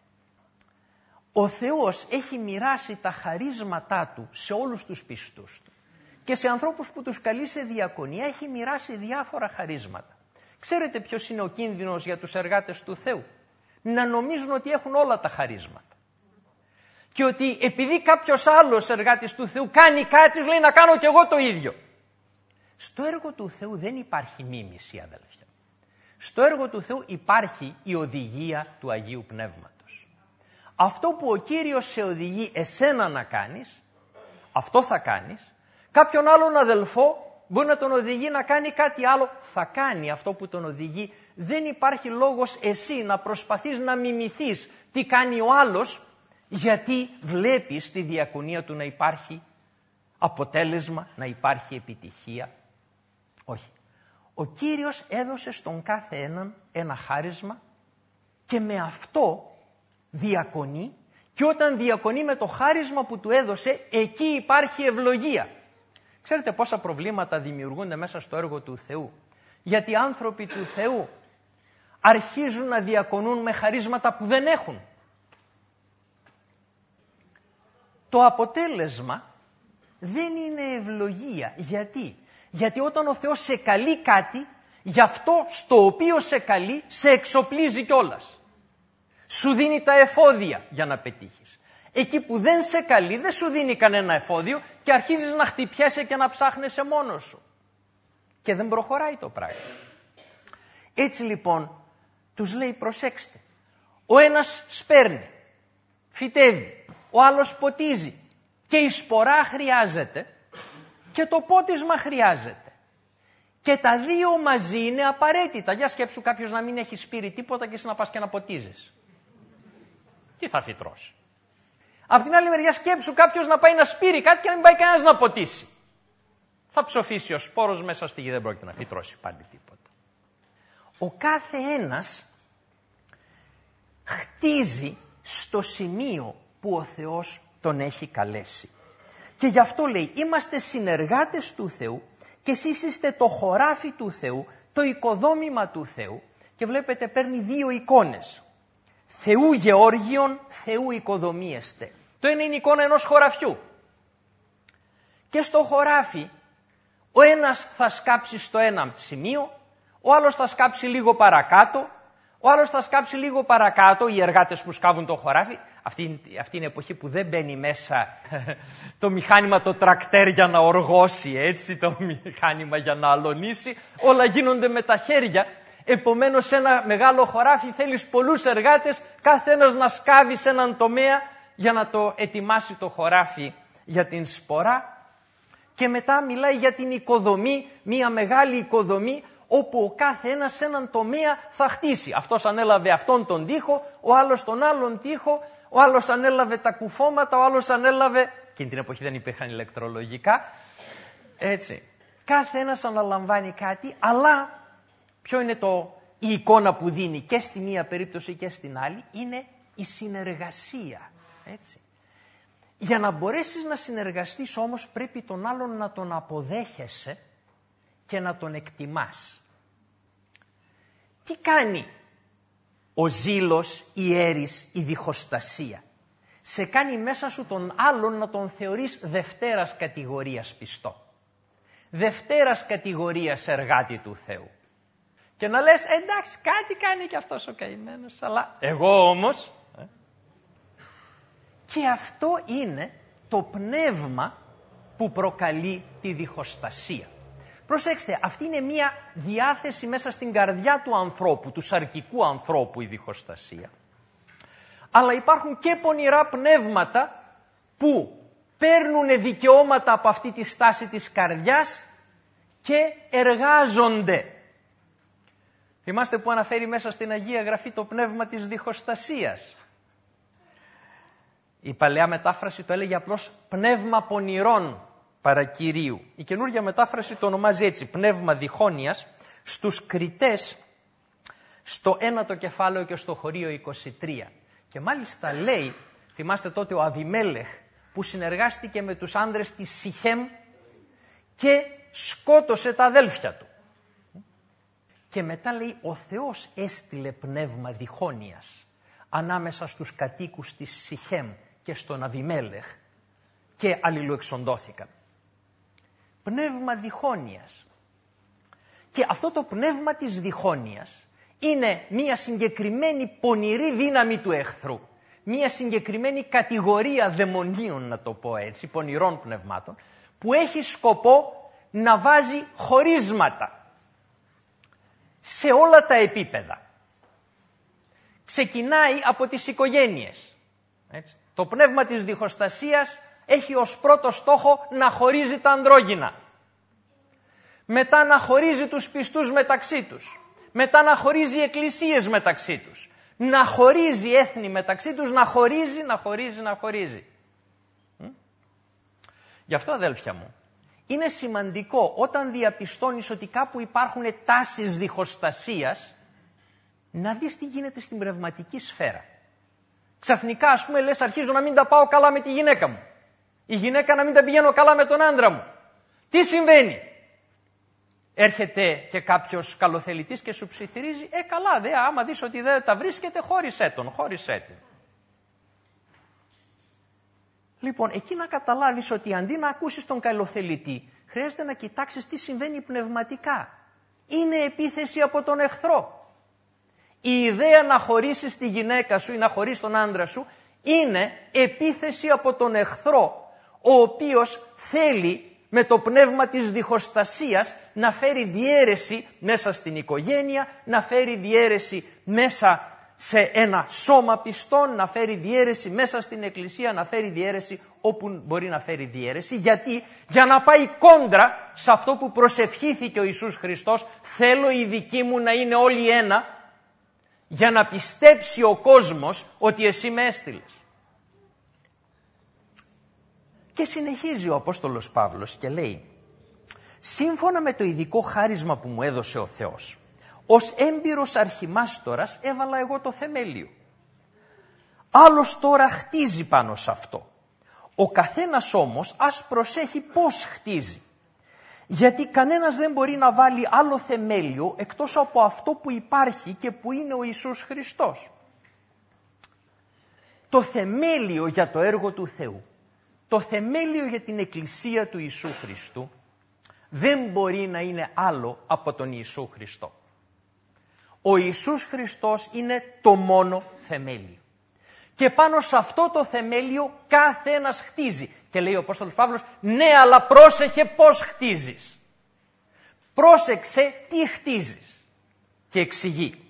ο Θεός έχει μοιράσει τα χαρίσματά του σε όλους τους πιστούς του και σε ανθρώπους που τους καλεί σε διακονία έχει μοιράσει διάφορα χαρίσματα. Ξέρετε ποιος είναι ο κίνδυνος για τους εργάτες του Θεού? Να νομίζουν ότι έχουν όλα τα χαρίσματα. Και ότι επειδή κάποιος άλλος εργάτης του Θεού κάνει κάτι, λέει να κάνω κι εγώ το ίδιο. Στο έργο του Θεού δεν υπάρχει μίμηση, αδελφιά. Στο έργο του Θεού υπάρχει η οδηγία του Αγίου Πνεύματος. Αυτό που ο Κύριος σε οδηγεί εσένα να κάνεις, αυτό θα κάνεις. Κάποιον άλλον αδελφό μπορεί να τον οδηγεί να κάνει κάτι άλλο, θα κάνει αυτό που τον οδηγεί. Δεν υπάρχει λόγος εσύ να προσπαθείς να μιμηθείς τι κάνει ο άλλος, γιατί βλέπεις στη διακονία του να υπάρχει αποτέλεσμα, να υπάρχει επιτυχία. Όχι. Ο Κύριος έδωσε στον κάθε έναν ένα χάρισμα και με αυτό διακονεί, και όταν διακονεί με το χάρισμα που του έδωσε, εκεί υπάρχει ευλογία. Ξέρετε πόσα προβλήματα δημιουργούνται μέσα στο έργο του Θεού? Γιατί οι άνθρωποι του Θεού αρχίζουν να διακονούν με χαρίσματα που δεν έχουν. Το αποτέλεσμα δεν είναι ευλογία. Γιατί? Γιατί όταν ο Θεός σε καλεί κάτι, γι' αυτό στο οποίο σε καλεί, σε εξοπλίζει κιόλας. Σου δίνει τα εφόδια για να πετύχεις. Εκεί που δεν σε καλεί, δεν σου δίνει κανένα εφόδιο και αρχίζεις να χτυπιέσαι και να ψάχνεσαι μόνος σου. Και δεν προχωράει το πράγμα. Έτσι λοιπόν, τους λέει προσέξτε. Ο ένας σπέρνει, φυτεύει, ο άλλος ποτίζει. Και η σπορά χρειάζεται και το πότισμα χρειάζεται. Και τα δύο μαζί είναι απαραίτητα. Για σκέψου κάποιος να μην έχει σπείρει τίποτα και εσύ να πας και να ποτίζεις. Τι θα φυτρώσει? Απ' την άλλη μεριά σκέψου κάποιος να πάει να σπείρει κάτι και να μην πάει κανένας να ποτίσει. Θα ψοφήσει ο σπόρος μέσα στη γη, δεν πρόκειται να φυτρώσει πάλι τίποτα. Ο κάθε ένας χτίζει στο σημείο που ο Θεός τον έχει καλέσει. Και γι' αυτό λέει, είμαστε συνεργάτες του Θεού και εσείς είστε το χωράφι του Θεού, το οικοδόμημα του Θεού. Και βλέπετε παίρνει δύο εικόνες. Θεού Γεώργιον, Θεού οικοδομίεστε. Το ένα είναι η εικόνα ενός χωραφιού. Και στο χωράφι ο ένας θα σκάψει στο ένα σημείο, ο άλλος θα σκάψει λίγο παρακάτω, ο άλλος θα σκάψει λίγο παρακάτω, οι εργάτες που σκάβουν το χωράφι. Αυτή, αυτή είναι η εποχή που δεν μπαίνει μέσα το μηχάνημα, το τρακτέρ για να οργώσει, έτσι, το μηχάνημα για να αλωνίσει. Όλα γίνονται με τα χέρια. Επομένως σε ένα μεγάλο χωράφι θέλεις πολλούς εργάτες, κάθε ένας να σκάβει σε έναν τομέα για να το ετοιμάσει το χωράφι για την σπορά. Και μετά μιλάει για την οικοδομή, μια μεγάλη οικοδομή, όπου ο κάθε ένας σε έναν τομέα θα χτίσει. Αυτός ανέλαβε αυτόν τον τοίχο, ο άλλος τον άλλον τοίχο, ο άλλος ανέλαβε τα κουφώματα, ο άλλος ανέλαβε... Εκείνη την εποχή δεν υπήρχαν ηλεκτρολογικά. Έτσι. Κάθε ένας αναλαμβάνει κάτι, αλλά ποιο είναι το, η εικόνα που δίνει και στη μία περίπτωση και στην άλλη? Είναι η συνεργασία. Έτσι. Για να μπορέσεις να συνεργαστείς όμως πρέπει τον άλλον να τον αποδέχεσαι και να τον εκτιμάς. Τι κάνει ο ζήλος, η έρης, η διχοστασία? Σε κάνει μέσα σου τον άλλον να τον θεωρείς δευτέρας κατηγορίας πιστό. Δευτέρας κατηγορίας εργάτη του Θεού. Και να λες, εντάξει, κάτι κάνει και αυτός ο καημένος, αλλά εγώ όμως... Ε. Και αυτό είναι το πνεύμα που προκαλεί τη διχοστασία. Προσέξτε, αυτή είναι μια διάθεση μέσα στην καρδιά του ανθρώπου, του σαρκικού ανθρώπου η διχοστασία. Αλλά υπάρχουν και πονηρά πνεύματα που παίρνουν δικαιώματα από αυτή τη στάση της καρδιάς και εργάζονται. Θυμάστε που αναφέρει μέσα στην Αγία Γραφή το πνεύμα της διχοστασίας. Η παλαιά μετάφραση το έλεγε απλώς πνεύμα πονηρών παρακυρίου. Η καινούργια μετάφραση το ονομάζει έτσι, πνεύμα διχόνοιας, στους Κριτές, στο ένατο κεφάλαιο και στο χωρίο είκοσι τρία. Και μάλιστα λέει, θυμάστε τότε ο Αβιμέλεχ που συνεργάστηκε με τους άνδρες της Σιχέμ και σκότωσε τα αδέλφια του. Και μετά λέει, ο Θεός έστειλε πνεύμα διχόνοιας ανάμεσα στους κατοίκους της Σιχέμ και στον Αβιμέλεχ και αλληλοεξοντώθηκαν. Πνεύμα διχόνοιας. Και αυτό το πνεύμα της διχόνοιας είναι μια συγκεκριμένη πονηρή δύναμη του εχθρού. Μια συγκεκριμένη κατηγορία δαιμονίων, να το πω έτσι, πονηρών πνευμάτων, που έχει σκοπό να βάζει χωρίσματα σε όλα τα επίπεδα. Ξεκινάει από τις οικογένειες. Έτσι. Το πνεύμα της διχοστασίας έχει ως πρώτο στόχο να χωρίζει τα ανδρόγυνα. Μετά να χωρίζει τους πιστούς μεταξύ τους. Μετά να χωρίζει εκκλησίες μεταξύ τους. Να χωρίζει έθνη μεταξύ τους, να χωρίζει, να χωρίζει, να χωρίζει. Γι' αυτό, αδέλφια μου, είναι σημαντικό όταν διαπιστώνεις ότι κάπου υπάρχουν τάσεις διχοστασίας, να δεις τι γίνεται στην πνευματική σφαίρα. Ξαφνικά, ας πούμε, λες, αρχίζω να μην τα πάω καλά με τη γυναίκα μου. Η γυναίκα να μην τα πηγαίνω καλά με τον άντρα μου. Τι συμβαίνει? Έρχεται και κάποιος καλοθελητής και σου ψιθυρίζει, ε καλά, δε, άμα δεις ότι δεν τα βρίσκεται, χώρισέ τον, χώρισέ την. Λοιπόν, εκεί να καταλάβεις ότι αντί να ακούσεις τον καλοθελητή, χρειάζεται να κοιτάξεις τι συμβαίνει πνευματικά. Είναι επίθεση από τον εχθρό. Η ιδέα να χωρίσεις τη γυναίκα σου ή να χωρίσεις τον άντρα σου είναι επίθεση από τον εχθρό, ο οποίος θέλει με το πνεύμα της διχοστασίας να φέρει διαίρεση μέσα στην οικογένεια, να φέρει διαίρεση μέσα σε ένα σώμα πιστών, να φέρει διαίρεση μέσα στην εκκλησία, να φέρει διαίρεση όπου μπορεί να φέρει διαίρεση. Γιατί? Για να πάει κόντρα σε αυτό που προσευχήθηκε ο Ιησούς Χριστός, θέλω οι δικοί μου να είναι όλοι ένα, για να πιστέψει ο κόσμος ότι εσύ με έστειλες. Και συνεχίζει ο Απόστολος Παύλος και λέει, σύμφωνα με το ειδικό χάρισμα που μου έδωσε ο Θεός, ως έμπειρος αρχιμάστορας έβαλα εγώ το θεμέλιο. Άλλος τώρα χτίζει πάνω σε αυτό. Ο καθένας όμως ας προσέχει πώς χτίζει. Γιατί κανένας δεν μπορεί να βάλει άλλο θεμέλιο εκτός από αυτό που υπάρχει και που είναι ο Ιησούς Χριστός. Το θεμέλιο για το έργο του Θεού, το θεμέλιο για την Εκκλησία του Ιησού Χριστού δεν μπορεί να είναι άλλο από τον Ιησού Χριστό. Ο Ιησούς Χριστός είναι το μόνο θεμέλιο. Και πάνω σε αυτό το θεμέλιο κάθε ένας χτίζει. Και λέει ο Απόστολος Παύλος, ναι, αλλά πρόσεχε πώς χτίζεις. Πρόσεξε τι χτίζεις. Και εξηγεί.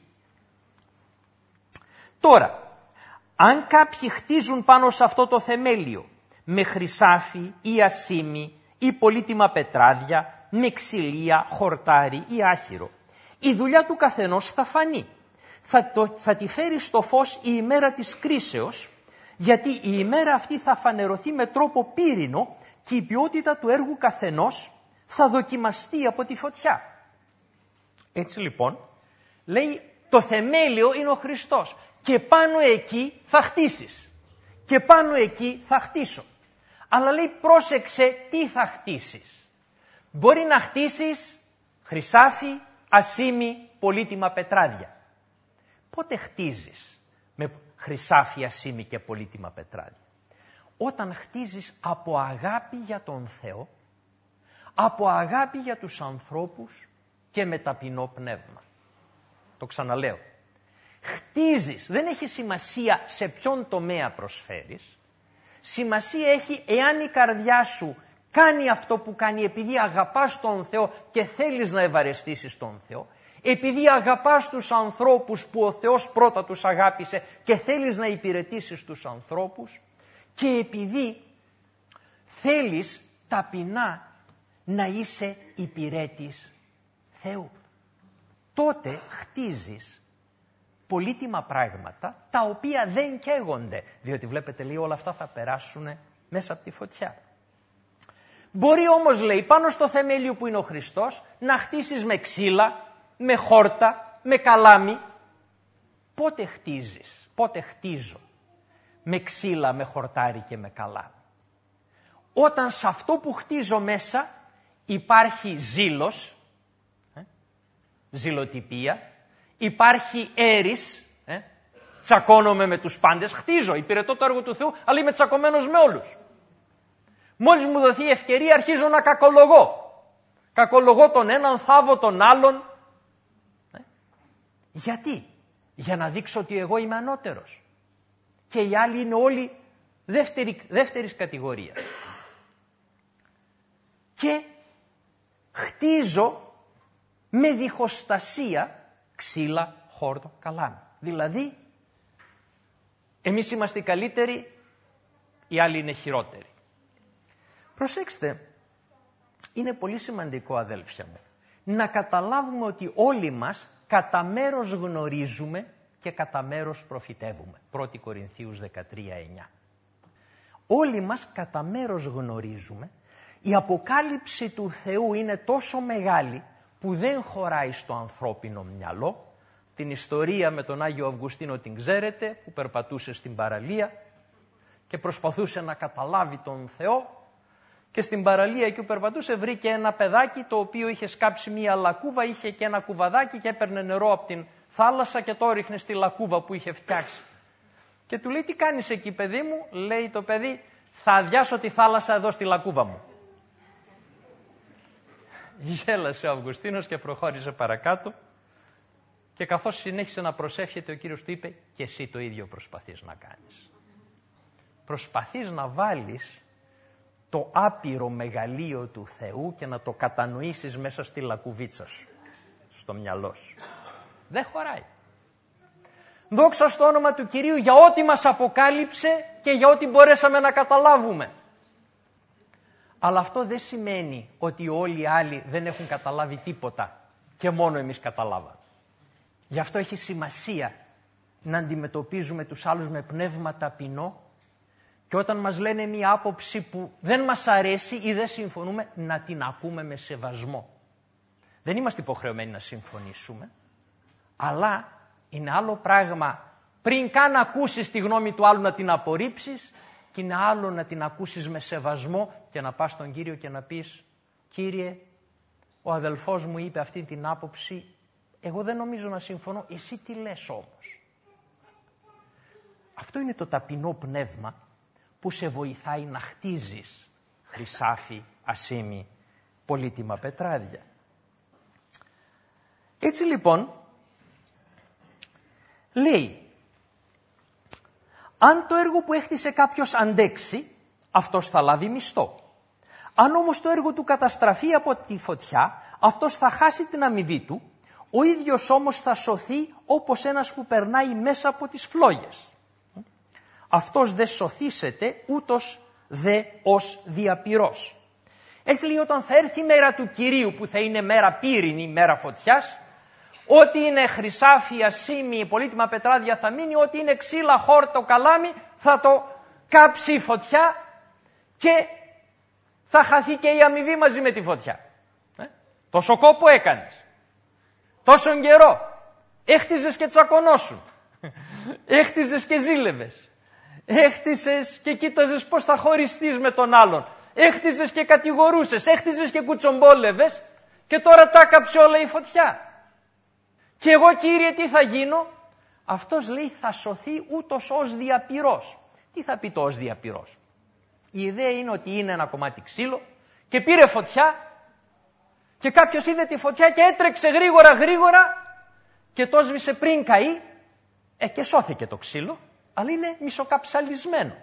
Τώρα, αν κάποιοι χτίζουν πάνω σε αυτό το θεμέλιο με χρυσάφι ή ασήμι ή πολύτιμα πετράδια, με ξυλία, χορτάρι ή άχυρο, η δουλειά του καθενός θα φανεί. Θα, το, θα τη φέρει στο φως η ημέρα της κρίσεως, γιατί η ημέρα αυτή θα φανερωθεί με τρόπο πύρινο και η ποιότητα του έργου καθενός θα δοκιμαστεί από τη φωτιά. Έτσι λοιπόν, λέει, το θεμέλιο είναι ο Χριστός και πάνω εκεί θα χτίσεις και πάνω εκεί θα χτίσω. Αλλά λέει πρόσεξε τι θα χτίσεις. Μπορεί να χτίσεις χρυσάφι, ασίμι, πολύτιμα πετράδια. Πότε χτίζεις με χρυσάφι, ασίμι και πολύτιμα πετράδια? Όταν χτίζεις από αγάπη για τον Θεό, από αγάπη για τους ανθρώπους και με ταπεινό πνεύμα. Το ξαναλέω. Χτίζεις, δεν έχει σημασία σε ποιον τομέα προσφέρεις. Σημασία έχει εάν η καρδιά σου κάνει αυτό που κάνει επειδή αγαπάς τον Θεό και θέλεις να ευαρεστήσεις τον Θεό, επειδή αγαπάς τους ανθρώπους που ο Θεός πρώτα τους αγάπησε και θέλεις να υπηρετήσεις τους ανθρώπους και επειδή θέλεις ταπεινά να είσαι υπηρέτης Θεού. Τότε χτίζεις πολύτιμα πράγματα τα οποία δεν καίγονται, διότι βλέπετε λέει όλα αυτά θα περάσουν μέσα από τη φωτιά. Μπορεί όμως λέει πάνω στο θεμέλιο που είναι ο Χριστός να χτίσεις με ξύλα, με χόρτα, με καλάμι. Πότε χτίζεις, πότε χτίζω με ξύλα, με χορτάρι και με καλάμι? Όταν σε αυτό που χτίζω μέσα υπάρχει ζήλος, ε, ζηλοτυπία, υπάρχει έρης, ε, τσακώνομαι με τους πάντες, χτίζω, υπηρετώ το έργο του Θεού, αλλά είμαι τσακωμένος με όλους. Μόλις μου δοθεί ευκαιρία αρχίζω να κακολογώ. Κακολογώ τον έναν, θάβω τον άλλον. Ε, γιατί? Για να δείξω ότι εγώ είμαι ανώτερος. Και οι άλλοι είναι όλοι δεύτερη, δεύτερης κατηγορίας. Και χτίζω με διχοστασία ξύλα, χόρτο, καλάμι. Δηλαδή, εμείς είμαστε οι καλύτεροι, οι άλλοι είναι χειρότεροι. Προσέξτε, είναι πολύ σημαντικό αδέλφια μου, να καταλάβουμε ότι όλοι μας κατά μέρος γνωρίζουμε και κατά μέρος προφητεύουμε. πρώτη Κορινθίους δεκατρία εννιά. Όλοι μας κατά μέρος γνωρίζουμε, η αποκάλυψη του Θεού είναι τόσο μεγάλη που δεν χωράει στο ανθρώπινο μυαλό. Την ιστορία με τον Άγιο Αυγουστίνο την ξέρετε, που περπατούσε στην παραλία και προσπαθούσε να καταλάβει τον Θεό και στην παραλία εκεί που περπατούσε βρήκε ένα παιδάκι το οποίο είχε σκάψει μία λακκούβα, είχε και ένα κουβαδάκι και έπαιρνε νερό από την θάλασσα και το ρίχνε στη λακκούβα που είχε φτιάξει. Και του λέει τι κάνεις εκεί παιδί μου? Λέει το παιδί θα αδειάσω τη θάλασσα εδώ στη λακκούβα μου. Γέλασε ο Αυγουστίνος και προχώρησε παρακάτω και καθώς συνέχισε να προσεύχεται ο Κύριος του είπε και εσύ το ίδιο προσπαθείς να κάνεις. Προσπαθείς να βάλεις το άπειρο μεγαλείο του Θεού και να το κατανοήσεις μέσα στη λακκουβίτσα σου, στο μυαλό σου. Δεν χωράει. Δόξα στο όνομα του Κυρίου για ό,τι μας αποκάλυψε και για ό,τι μπορέσαμε να καταλάβουμε. Αλλά αυτό δεν σημαίνει ότι όλοι οι άλλοι δεν έχουν καταλάβει τίποτα και μόνο εμείς καταλάβαμε. Γι' αυτό έχει σημασία να αντιμετωπίζουμε τους άλλους με πνεύμα ταπεινό και όταν μας λένε μία άποψη που δεν μας αρέσει ή δεν συμφωνούμε, να την ακούμε με σεβασμό. Δεν είμαστε υποχρεωμένοι να συμφωνήσουμε, αλλά είναι άλλο πράγμα πριν καν ακούσεις τη γνώμη του άλλου να την απορρίψεις και είναι άλλο να την ακούσεις με σεβασμό και να πας στον Κύριο και να πεις «Κύριε, ο αδελφός μου είπε αυτή την άποψη, εγώ δεν νομίζω να συμφωνώ, εσύ τι λες όμως?» Αυτό είναι το ταπεινό πνεύμα που σε βοηθάει να χτίζεις χρυσάφι, ασίμι, πολύτιμα πετράδια. Έτσι λοιπόν, λέει, αν το έργο που έχτισε κάποιος αντέξει, αυτός θα λάβει μισθό. Αν όμως το έργο του καταστραφεί από τη φωτιά, αυτός θα χάσει την αμοιβή του, ο ίδιος όμως θα σωθεί όπως ένας που περνάει μέσα από τις φλόγες. Αυτός δε σωθήσεται, ούτως δε ως διαπυρός. Έτσι λέει όταν θα έρθει η μέρα του Κυρίου που θα είναι μέρα πύρινη, μέρα φωτιάς, ό,τι είναι χρυσάφι, ασίμι, πολύτιμα πετράδια θα μείνει, ό,τι είναι ξύλα, χόρτο, καλάμι θα το κάψει η φωτιά και θα χαθεί και η αμοιβή μαζί με τη φωτιά. Ε? Τόσο κόπο έκανες, τόσον καιρό, έχτιζες και τσακωνόσουν, έχτιζες και ζήλευες, Έχτισες και κοίταζες πώς θα χωριστείς με τον άλλον. Έχτιζες και κατηγορούσες, έχτιζες και κουτσομπόλευες και τώρα τα έκαψε όλα η φωτιά. Και εγώ, Κύριε, τι θα γίνω? Αυτός λέει θα σωθεί ούτως ως διαπυρός. Τι θα πει το ως διαπυρός? Η ιδέα είναι ότι είναι ένα κομμάτι ξύλο και πήρε φωτιά και κάποιος είδε τη φωτιά και έτρεξε γρήγορα γρήγορα και το σβήσε πριν καεί, ε, και σώθηκε το ξύλο, αλλά είναι μισοκαψαλισμένο.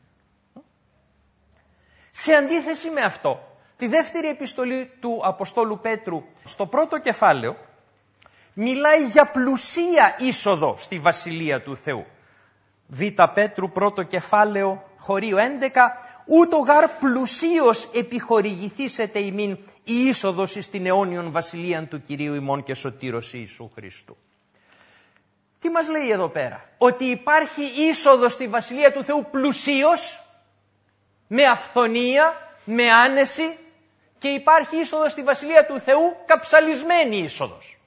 Σε αντίθεση με αυτό, τη δεύτερη επιστολή του Αποστόλου Πέτρου στο πρώτο κεφάλαιο μιλάει για πλουσία είσοδο στη Βασιλεία του Θεού. Β. Πέτρου πρώτο κεφάλαιο χωρίο έντεκα, ούτω γάρ πλουσίως επιχορηγηθήσετε ημίν η είσοδος εις την αιώνιον βασιλείαν του Κυρίου ημών και σωτήρος Ιησού Χριστού. Τι μας λέει εδώ πέρα? Ότι υπάρχει είσοδος στη Βασιλεία του Θεού πλουσίως, με αυθονία, με άνεση, και υπάρχει είσοδος στη Βασιλεία του Θεού καψαλισμένη είσοδος.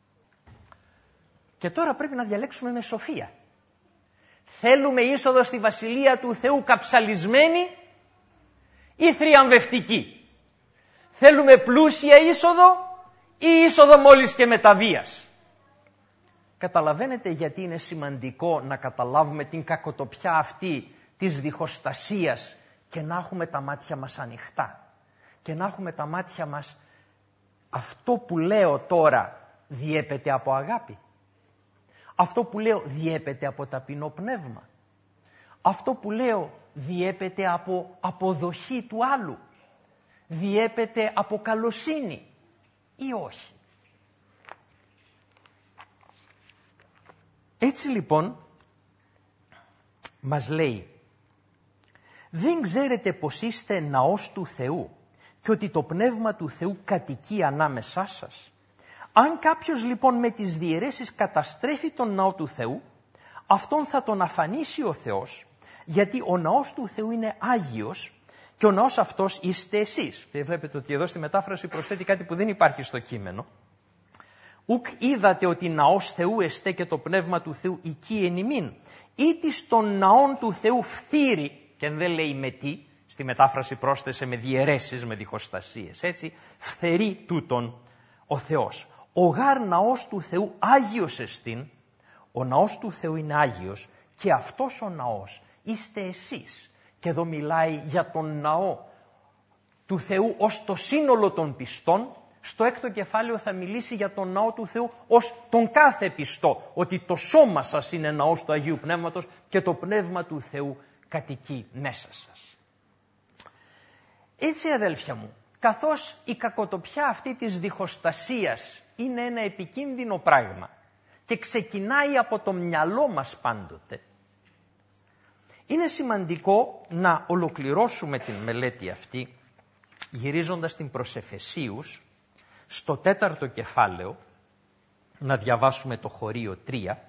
Και τώρα πρέπει να διαλέξουμε με σοφία. Θέλουμε είσοδο στη Βασιλεία του Θεού καψαλισμένη ή θριαμβευτική? Θέλουμε πλούσια είσοδο ή είσοδο μόλις και μεταβίας? Καταλαβαίνετε γιατί είναι σημαντικό να καταλάβουμε την κακοτοπιά αυτή της διχοστασίας και να έχουμε τα μάτια μας ανοιχτά και να έχουμε τα μάτια μας, αυτό που λέω τώρα διέπεται από αγάπη? Αυτό που λέω διέπεται από ταπεινό πνεύμα? Αυτό που λέω διέπεται από αποδοχή του άλλου? Διέπεται από καλοσύνη ή όχι? Έτσι λοιπόν μας λέει, δεν ξέρετε πως είστε ναός του Θεού και ότι το Πνεύμα του Θεού κατοικεί ανάμεσά σας? Αν κάποιος λοιπόν με τις διαιρέσεις καταστρέφει τον ναό του Θεού, αυτόν θα τον αφανίσει ο Θεός, γιατί ο ναός του Θεού είναι άγιος και ο ναός αυτός είστε εσείς. Και βλέπετε ότι εδώ στη μετάφραση προσθέτει κάτι που δεν υπάρχει στο κείμενο. Ουκ είδατε ότι ναός Θεού εστέ και το Πνεύμα του Θεού οικεί εν ημίν, ήτι στον ναόν του Θεού φθήρει, και δεν λέει με τι, στη μετάφραση πρόσθεσε με διαιρέσεις, με διχοστασίες, έτσι, φθερεί τούτον ο Θεός. Ο γάρ ναός του Θεού άγιος εστίν, ο ναός του Θεού είναι άγιος και αυτός ο ναός είστε εσείς. Και εδώ μιλάει για τον ναό του Θεού ως το σύνολο των πιστών. Στο έκτο κεφάλαιο θα μιλήσει για τον ναό του Θεού ως τον κάθε πιστό, ότι το σώμα σας είναι ναός του Αγίου Πνεύματος και το Πνεύμα του Θεού κατοικεί μέσα σας. Έτσι, αδέλφια μου, καθώς η κακοτοπιά αυτή της διχοστασίας είναι ένα επικίνδυνο πράγμα και ξεκινάει από το μυαλό μας πάντοτε, είναι σημαντικό να ολοκληρώσουμε την μελέτη αυτή γυρίζοντας την προς Εφεσίους, στο τέταρτο κεφάλαιο, να διαβάσουμε το χωρίο τρία.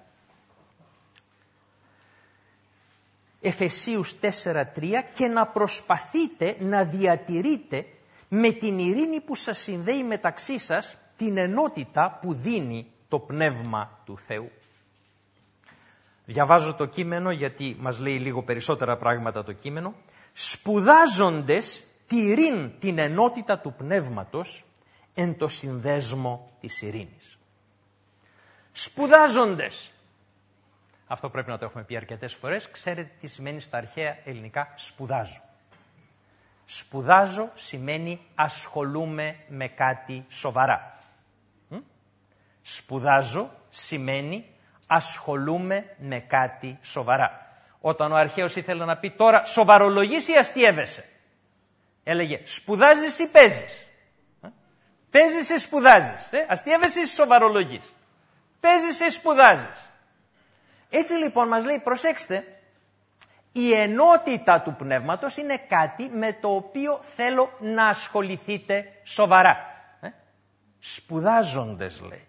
Εφεσίους τέσσερα τρία, και να προσπαθείτε να διατηρείτε με την ειρήνη που σας συνδέει μεταξύ σας την ενότητα που δίνει το Πνεύμα του Θεού. Διαβάζω το κείμενο γιατί μας λέει λίγο περισσότερα πράγματα το κείμενο. Σπουδάζοντες τηρήν την ενότητα του Πνεύματος εν το συνδέσμο της ειρήνης. Σπουδάζοντες. Αυτό πρέπει να το έχουμε πει αρκετές φορές. Ξέρετε τι σημαίνει στα αρχαία ελληνικά σπουδάζω? Σπουδάζω σημαίνει ασχολούμαι με κάτι σοβαρά. Μ? Σπουδάζω σημαίνει ασχολούμαι με κάτι σοβαρά. Όταν ο αρχαίος ήθελε να πει τώρα σοβαρολογείς ή αστιεύεσαι, έλεγε σπουδάζεις ή παίζεις? Παίζεις ή σπουδάζεις? Ε? Αστιεύεσαι ή σοβαρολογείς? Παίζεις ή σπουδάζεις? Έτσι λοιπόν μας λέει, προσέξτε, η ενότητα του Πνεύματος είναι κάτι με το οποίο θέλω να ασχοληθείτε σοβαρά. Ε? Σπουδάζοντες λέει.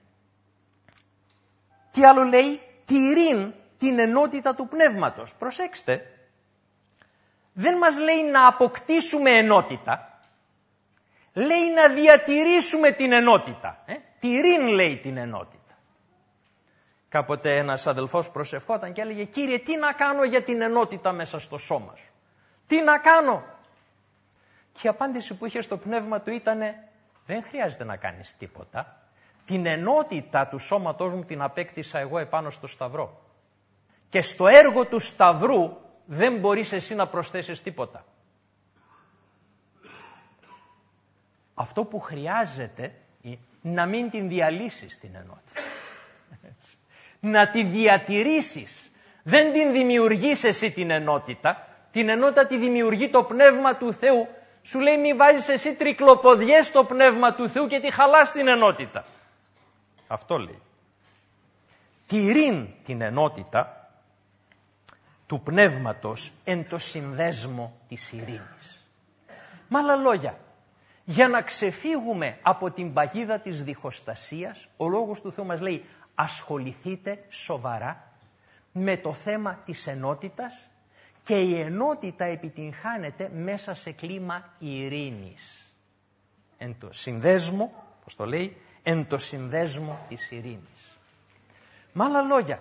Τι άλλο λέει? Τηρήν την ενότητα του Πνεύματος. Προσέξτε, δεν μας λέει να αποκτήσουμε ενότητα, λέει να διατηρήσουμε την ενότητα. Ε? Τηρήν λέει την ενότητα. Κάποτε ένας αδελφός προσευχόταν και έλεγε «Κύριε, τι να κάνω για την ενότητα μέσα στο σώμα σου, τι να κάνω?» Και η απάντηση που είχε στο πνεύμα του ήταν «Δεν χρειάζεται να κάνεις τίποτα. Την ενότητα του σώματός μου την απέκτησα εγώ επάνω στο Σταυρό. Και στο έργο του Σταυρού δεν μπορείς εσύ να προσθέσεις τίποτα. Αυτό που χρειάζεται είναι να μην την διαλύσεις την ενότητα. Έτσι. Να τη διατηρήσεις. Δεν την δημιουργείς εσύ την ενότητα. Την ενότητα τη δημιουργεί το Πνεύμα του Θεού. Σου λέει μη βάζεις εσύ τρικλοποδιές στο Πνεύμα του Θεού και τη χαλάς την ενότητα. Αυτό λέει. Τηρήν την ενότητα του Πνεύματος εν το συνδέσμο της ειρήνης. Με άλλα λόγια, για να ξεφύγουμε από την παγίδα της διχοστασίας, ο Λόγος του Θεού μας λέει ασχοληθείτε σοβαρά με το θέμα της ενότητας και η ενότητα επιτυγχάνεται μέσα σε κλίμα ειρήνης. Εν το συνδέσμο, πώς το λέει, εν το συνδέσμο της ειρήνης. Με άλλα λόγια,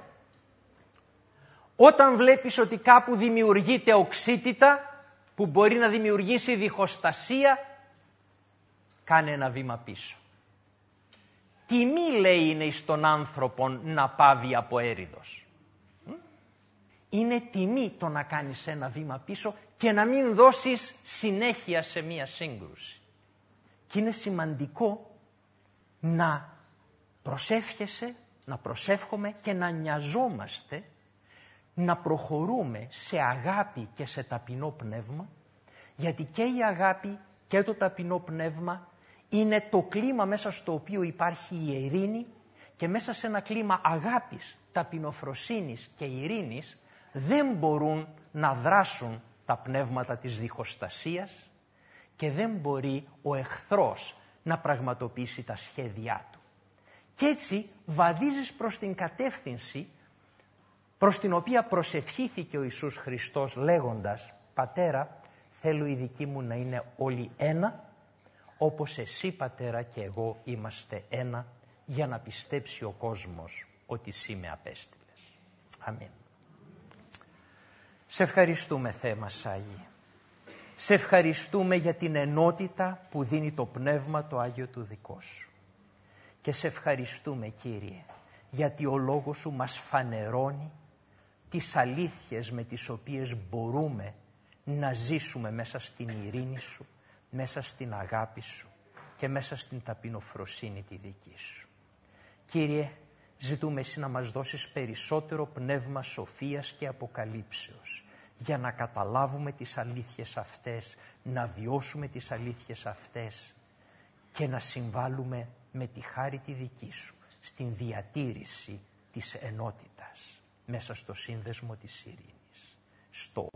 όταν βλέπεις ότι κάπου δημιουργείται οξύτητα που μπορεί να δημιουργήσει διχοστασία, κάνε ένα βήμα πίσω. Τιμή λέει είναι εις τον άνθρωπον να πάβει από έριδος. Είναι τιμή το να κάνεις ένα βήμα πίσω και να μην δώσεις συνέχεια σε μία σύγκρουση. Και είναι σημαντικό να προσεύχεσαι, να προσεύχομαι και να νοιαζόμαστε, να προχωρούμε σε αγάπη και σε ταπεινό πνεύμα, γιατί και η αγάπη και το ταπεινό πνεύμα είναι το κλίμα μέσα στο οποίο υπάρχει η ειρήνη και μέσα σε ένα κλίμα αγάπης, ταπεινοφροσύνης και ειρήνης δεν μπορούν να δράσουν τα πνεύματα της διχοστασίας και δεν μπορεί ο εχθρός να πραγματοποιήσει τα σχέδιά του. Και έτσι βαδίζεις προς την κατεύθυνση προς την οποία προσευχήθηκε ο Ιησούς Χριστός λέγοντας «Πατέρα, θέλω οι δικοί μου να είναι όλοι ένα, όπως εσύ Πατέρα και εγώ είμαστε ένα, για να πιστέψει ο κόσμος ότι εσύ με απέστειλες». Αμήν. Σε ευχαριστούμε Θεέ μας Άγιε. Σε ευχαριστούμε για την ενότητα που δίνει το Πνεύμα το Άγιο του δικό σου. Και σε ευχαριστούμε Κύριε, γιατί ο Λόγος σου μας φανερώνει τις αλήθειες με τις οποίες μπορούμε να ζήσουμε μέσα στην ειρήνη σου, μέσα στην αγάπη σου και μέσα στην ταπεινοφροσύνη τη δική σου. Κύριε, ζητούμε εσύ να μας δώσεις περισσότερο πνεύμα σοφίας και αποκαλύψεως για να καταλάβουμε τις αλήθειες αυτές, να βιώσουμε τις αλήθειες αυτές και να συμβάλλουμε με τη χάρη τη δική σου στην διατήρηση της ενότητας μέσα στο σύνδεσμο της ειρήνης. Στο